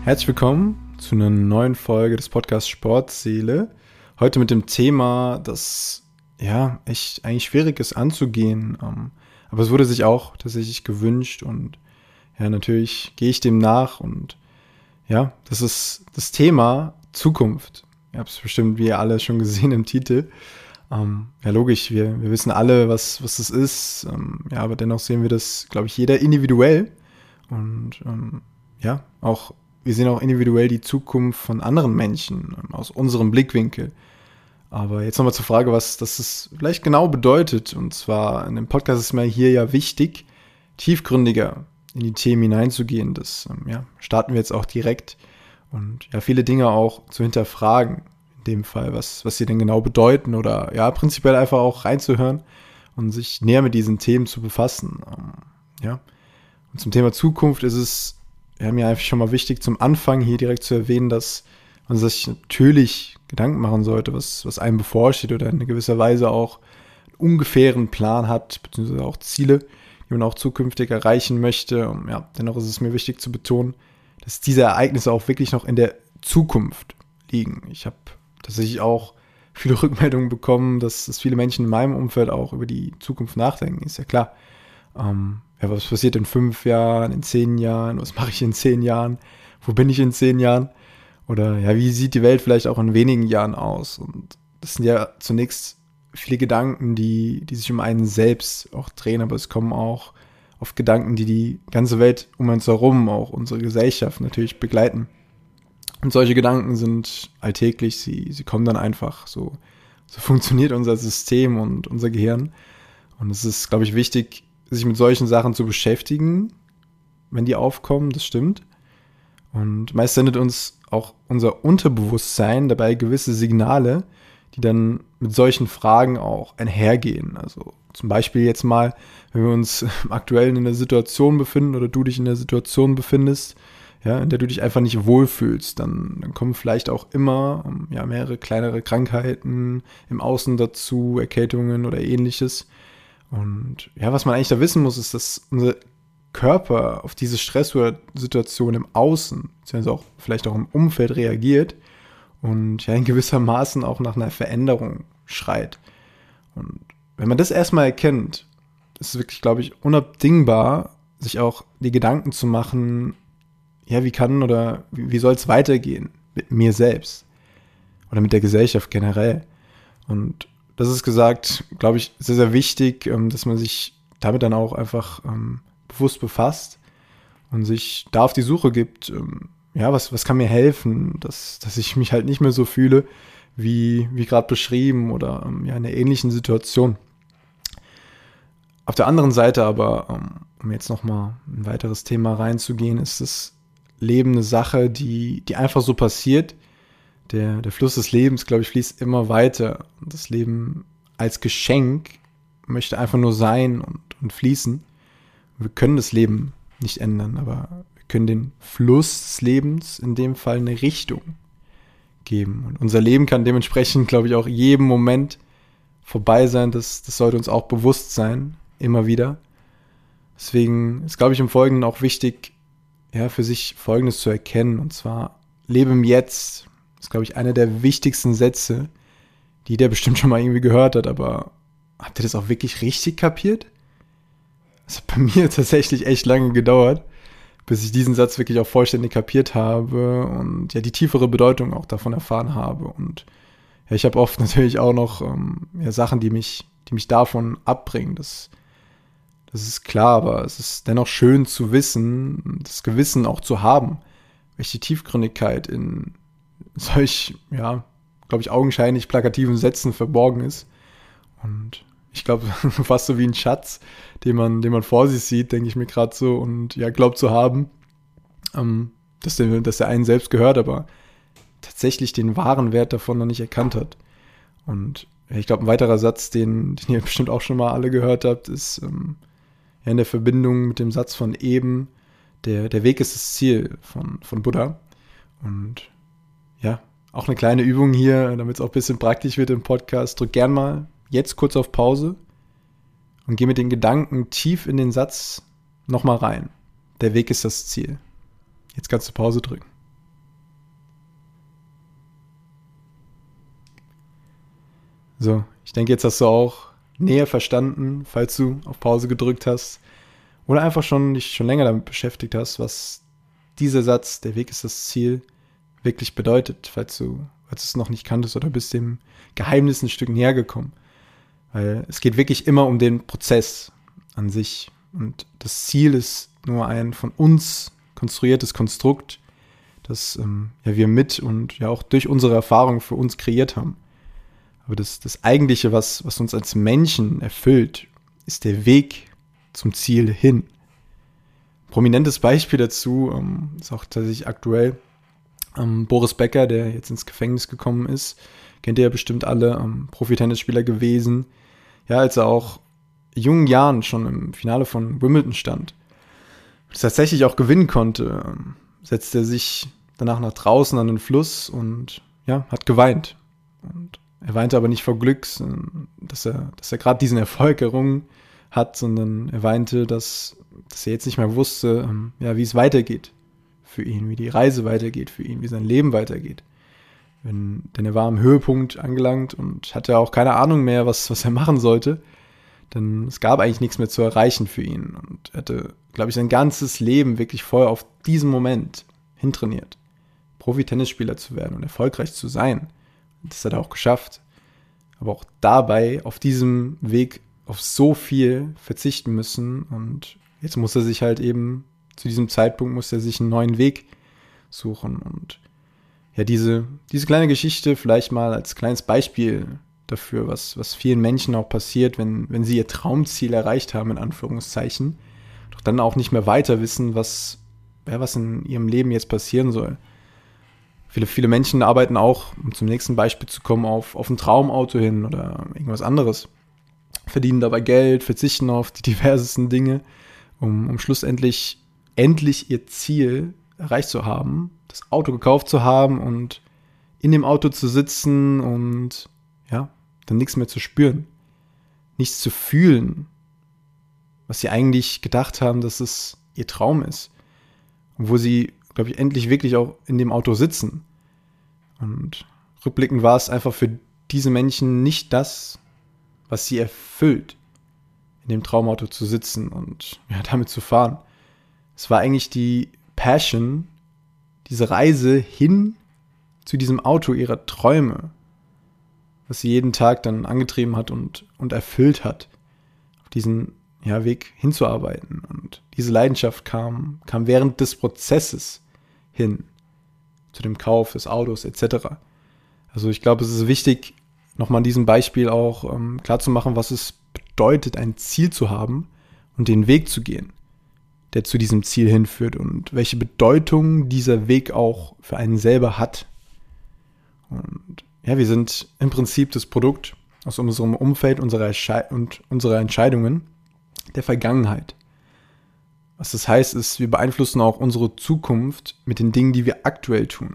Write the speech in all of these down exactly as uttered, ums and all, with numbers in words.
Herzlich willkommen zu einer neuen Folge des Podcasts Sportseele. Heute mit dem Thema, das ja echt eigentlich schwierig ist anzugehen, ähm, aber es wurde sich auch tatsächlich gewünscht und ja, natürlich gehe ich dem nach und ja, das ist das Thema Zukunft. Ihr habt es bestimmt, wie ihr alle schon gesehen im Titel. Ähm, ja, logisch, wir, wir wissen alle, was, was das ist, ähm, ja, aber dennoch sehen wir das, glaube ich, jeder individuell und ähm, ja, auch wir sehen auch individuell die Zukunft von anderen Menschen ähm, aus unserem Blickwinkel. Aber jetzt nochmal zur Frage, was das vielleicht genau bedeutet. Und zwar in dem Podcast ist mir hier ja wichtig, tiefgründiger in die Themen hineinzugehen. Das ähm, ja, starten wir jetzt auch direkt. Und ja, viele Dinge auch zu hinterfragen. In dem Fall, was, was sie denn genau bedeuten. Oder ja, prinzipiell einfach auch reinzuhören und sich näher mit diesen Themen zu befassen. Ähm, ja. Und zum Thema Zukunft ist es ja, mir einfach schon mal wichtig, zum Anfang hier direkt zu erwähnen, dass man sich natürlich Gedanken machen sollte, was, was einem bevorsteht oder in gewisser Weise auch einen ungefähren Plan hat, beziehungsweise auch Ziele, die man auch zukünftig erreichen möchte. Und ja, dennoch ist es mir wichtig zu betonen, dass diese Ereignisse auch wirklich noch in der Zukunft liegen. Ich habe tatsächlich auch viele Rückmeldungen bekommen, dass, dass viele Menschen in meinem Umfeld auch über die Zukunft nachdenken, ist ja klar. Ähm, ja, was passiert in fünf Jahren, in zehn Jahren, was mache ich in zehn Jahren, wo bin ich in zehn Jahren oder ja, wie sieht die Welt vielleicht auch in wenigen Jahren aus? Und das sind ja zunächst viele Gedanken, die, die sich um einen selbst auch drehen, aber es kommen auch oft Gedanken, die die ganze Welt um uns herum, auch unsere Gesellschaft natürlich begleiten. Und solche Gedanken sind alltäglich, sie, sie kommen dann einfach, so, so funktioniert unser System und unser Gehirn. Und es ist, glaube ich, wichtig, sich mit solchen Sachen zu beschäftigen, wenn die aufkommen, das stimmt. Und meist sendet uns auch unser Unterbewusstsein dabei gewisse Signale, die dann mit solchen Fragen auch einhergehen. Also zum Beispiel jetzt mal, wenn wir uns aktuell in einer Situation befinden oder du dich in einer Situation befindest, ja, in der du dich einfach nicht wohlfühlst, dann, dann kommen vielleicht auch immer ja, mehrere kleinere Krankheiten im Außen dazu, Erkältungen oder ähnliches. Und ja, was man eigentlich da wissen muss, ist, dass unser Körper auf diese Stresssituation im Außen, beziehungsweise auch vielleicht auch im Umfeld reagiert und ja in gewisser Maßen auch nach einer Veränderung schreit. Und wenn man das erstmal erkennt, ist es wirklich, glaube ich, unabdingbar, sich auch die Gedanken zu machen, ja, wie kann oder wie, wie soll es weitergehen mit mir selbst oder mit der Gesellschaft generell. Und das ist gesagt, glaube ich, sehr, sehr wichtig, dass man sich damit dann auch einfach ähm, bewusst befasst und sich da auf die Suche gibt, ähm, ja, was, was kann mir helfen, dass, dass ich mich halt nicht mehr so fühle, wie, wie gerade beschrieben oder ähm, ja, in einer ähnlichen Situation. Auf der anderen Seite aber, ähm, um jetzt nochmal ein weiteres Thema reinzugehen, ist das Leben eine Sache, die, die einfach so passiert. Der, der Fluss des Lebens, glaube ich, fließt immer weiter. Und das Leben als Geschenk möchte einfach nur sein und, und fließen. Wir können das Leben nicht ändern, aber wir können den Fluss des Lebens in dem Fall eine Richtung geben. Und unser Leben kann dementsprechend, glaube ich, auch jeden Moment vorbei sein. Das, das sollte uns auch bewusst sein, immer wieder. Deswegen ist, glaube ich, im Folgenden auch wichtig, ja, für sich Folgendes zu erkennen. Und zwar, lebe im Jetzt. Das ist, glaube ich, einer der wichtigsten Sätze, die der bestimmt schon mal irgendwie gehört hat, aber habt ihr das auch wirklich richtig kapiert? Das hat bei mir tatsächlich echt lange gedauert, bis ich diesen Satz wirklich auch vollständig kapiert habe und ja die tiefere Bedeutung auch davon erfahren habe. Und ja, ich habe oft natürlich auch noch ähm, ja, Sachen, die mich, die mich davon abbringen. Das, das ist klar, aber es ist dennoch schön zu wissen, das Gewissen auch zu haben, welche Tiefgründigkeit in solch, ja, glaube ich, augenscheinlich plakativen Sätzen verborgen ist. Und ich glaube, fast so wie ein Schatz, den man, den man vor sich sieht, denke ich mir gerade so und ja, glaubt zu haben, ähm, dass, der, dass der einen selbst gehört, aber tatsächlich den wahren Wert davon noch nicht erkannt hat. Und ja, ich glaube, ein weiterer Satz, den, den ihr bestimmt auch schon mal alle gehört habt, ist ähm, ja, in der Verbindung mit dem Satz von eben, der, der Weg ist das Ziel von, von Buddha. Und ja, auch eine kleine Übung hier, damit es auch ein bisschen praktisch wird im Podcast. Drück gern mal jetzt kurz auf Pause und geh mit den Gedanken tief in den Satz nochmal rein. Der Weg ist das Ziel. Jetzt kannst du Pause drücken. So, ich denke, jetzt hast du auch näher verstanden, falls du auf Pause gedrückt hast oder einfach schon dich schon länger damit beschäftigt hast, was dieser Satz, der Weg ist das Ziel, wirklich bedeutet, falls du, falls du es noch nicht kanntest oder bist dem Geheimnis ein Stück näher gekommen. Weil es geht wirklich immer um den Prozess an sich. Und das Ziel ist nur ein von uns konstruiertes Konstrukt, das ähm, ja, wir mit und ja auch durch unsere Erfahrung für uns kreiert haben. Aber das, das Eigentliche, was, was uns als Menschen erfüllt, ist der Weg zum Ziel hin. Prominentes Beispiel dazu ähm, ist auch tatsächlich aktuell ähm, Boris Becker, der jetzt ins Gefängnis gekommen ist. Kennt ihr ja bestimmt alle, ähm, Profi-Tennisspieler gewesen. Ja, als er auch in jungen Jahren schon im Finale von Wimbledon stand, das tatsächlich auch gewinnen konnte, ähm, setzte er sich danach nach draußen an den Fluss und ja, hat geweint. Und er weinte aber nicht vor Glück, dass er, dass er gerade diesen Erfolg errungen hat, sondern er weinte, dass, dass er jetzt nicht mehr wusste, ähm, ja, wie es weitergeht für ihn, wie die Reise weitergeht für ihn, wie sein Leben weitergeht. Wenn, denn er war am Höhepunkt angelangt und hatte auch keine Ahnung mehr, was, was er machen sollte. Denn es gab eigentlich nichts mehr zu erreichen für ihn. Und er hatte, glaube ich, sein ganzes Leben wirklich voll auf diesen Moment hintrainiert, Profi-Tennisspieler zu werden und erfolgreich zu sein. Und das hat er auch geschafft. Aber auch dabei, auf diesem Weg, auf so viel verzichten müssen. Und jetzt muss er sich halt eben, zu diesem Zeitpunkt muss er sich einen neuen Weg suchen. Und ja, diese, diese kleine Geschichte vielleicht mal als kleines Beispiel dafür, was, was vielen Menschen auch passiert, wenn, wenn sie ihr Traumziel erreicht haben, in Anführungszeichen, doch dann auch nicht mehr weiter wissen, was, ja, was in ihrem Leben jetzt passieren soll. Viele, viele Menschen arbeiten auch, um zum nächsten Beispiel zu kommen, auf, auf ein Traumauto hin oder irgendwas anderes. Verdienen dabei Geld, verzichten auf die diversesten Dinge, um, um schlussendlich endlich ihr Ziel erreicht zu haben, das Auto gekauft zu haben und in dem Auto zu sitzen und ja, dann nichts mehr zu spüren, nichts zu fühlen, was sie eigentlich gedacht haben, dass es ihr Traum ist. Und wo sie, glaube ich, endlich wirklich auch in dem Auto sitzen. Und rückblickend war es einfach für diese Menschen nicht das, was sie erfüllt, in dem Traumauto zu sitzen und ja, damit zu fahren. Es war eigentlich die Passion, diese Reise hin zu diesem Auto ihrer Träume, was sie jeden Tag dann angetrieben hat und, und erfüllt hat, auf diesen ja, Weg hinzuarbeiten. Und diese Leidenschaft kam, kam während des Prozesses hin zu dem Kauf des Autos et cetera. Also ich glaube, es ist wichtig, nochmal an diesem Beispiel auch ähm, klarzumachen, was es bedeutet, ein Ziel zu haben und den Weg zu gehen, der zu diesem Ziel hinführt und welche Bedeutung dieser Weg auch für einen selber hat. Und ja, wir sind im Prinzip das Produkt aus unserem Umfeld unserer Entsche- und unserer Entscheidungen der Vergangenheit. Was das heißt, ist, wir beeinflussen auch unsere Zukunft mit den Dingen, die wir aktuell tun.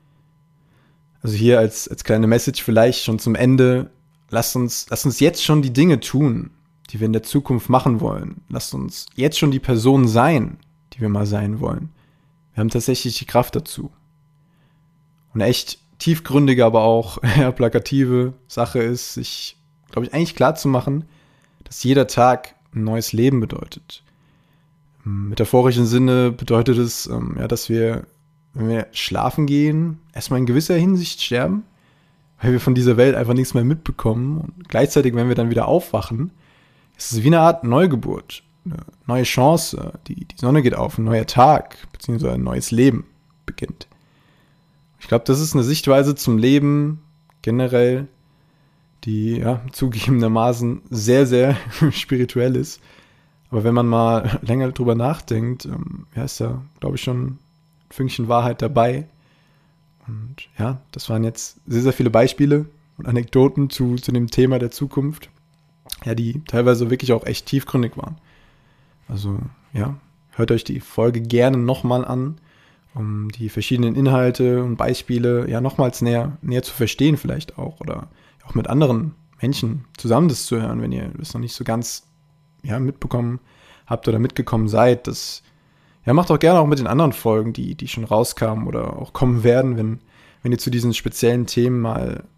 Also hier als, als kleine Message vielleicht schon zum Ende, lasst uns, lasst uns jetzt schon die Dinge tun, die wir in der Zukunft machen wollen. Lasst uns jetzt schon die Person sein, die wir mal sein wollen. Wir haben tatsächlich die Kraft dazu. Und eine echt tiefgründige, aber auch ja, plakative Sache ist, sich, glaube ich, eigentlich klar zu machen, dass jeder Tag ein neues Leben bedeutet. Im metaphorischen Sinne bedeutet es, ähm, ja, dass wir, wenn wir schlafen gehen, erstmal in gewisser Hinsicht sterben, weil wir von dieser Welt einfach nichts mehr mitbekommen. Und gleichzeitig, wenn wir dann wieder aufwachen, ist es wie eine Art Neugeburt, eine neue Chance. Die, die Sonne geht auf, ein neuer Tag, beziehungsweise ein neues Leben beginnt. Ich glaube, das ist eine Sichtweise zum Leben generell, die ja zugegebenermaßen sehr, sehr spirituell ist. Aber wenn man mal länger drüber nachdenkt, ähm, ja, ist da, glaube ich, schon ein Fünkchen Wahrheit dabei. Und ja, das waren jetzt sehr, sehr viele Beispiele und Anekdoten zu, zu dem Thema der Zukunft, ja, die teilweise wirklich auch echt tiefgründig waren. Also ja, hört euch die Folge gerne nochmal an, um die verschiedenen Inhalte und Beispiele ja nochmals näher, näher zu verstehen vielleicht auch oder auch mit anderen Menschen zusammen das zu hören, wenn ihr das noch nicht so ganz ja, mitbekommen habt oder mitgekommen seid. Das ja, macht auch gerne auch mit den anderen Folgen, die, die schon rauskamen oder auch kommen werden, wenn, wenn ihr zu diesen speziellen Themen mal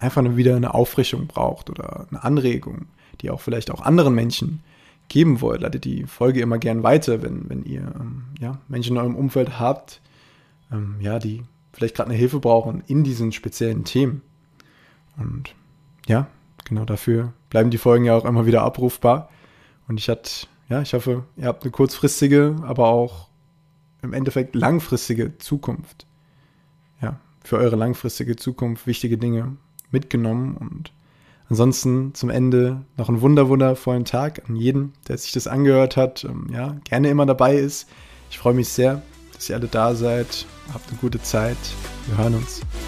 einfach nur wieder eine Auffrischung braucht oder eine Anregung, die auch vielleicht auch anderen Menschen geben wollt, leitet die Folge immer gern weiter, wenn, wenn ihr ähm, ja, Menschen in eurem Umfeld habt, ähm, ja, die vielleicht gerade eine Hilfe brauchen in diesen speziellen Themen. Und ja, genau dafür bleiben die Folgen ja auch immer wieder abrufbar. Und ich hatte, ja, ich hoffe, ihr habt eine kurzfristige, aber auch im Endeffekt langfristige Zukunft. Ja, für eure langfristige Zukunft wichtige Dinge mitgenommen. Und ansonsten zum Ende noch einen wunder, wundervollen Tag an jeden, der sich das angehört hat, ähm, ja, gerne immer dabei ist. Ich freue mich sehr, dass ihr alle da seid. Habt eine gute Zeit. Wir hören uns.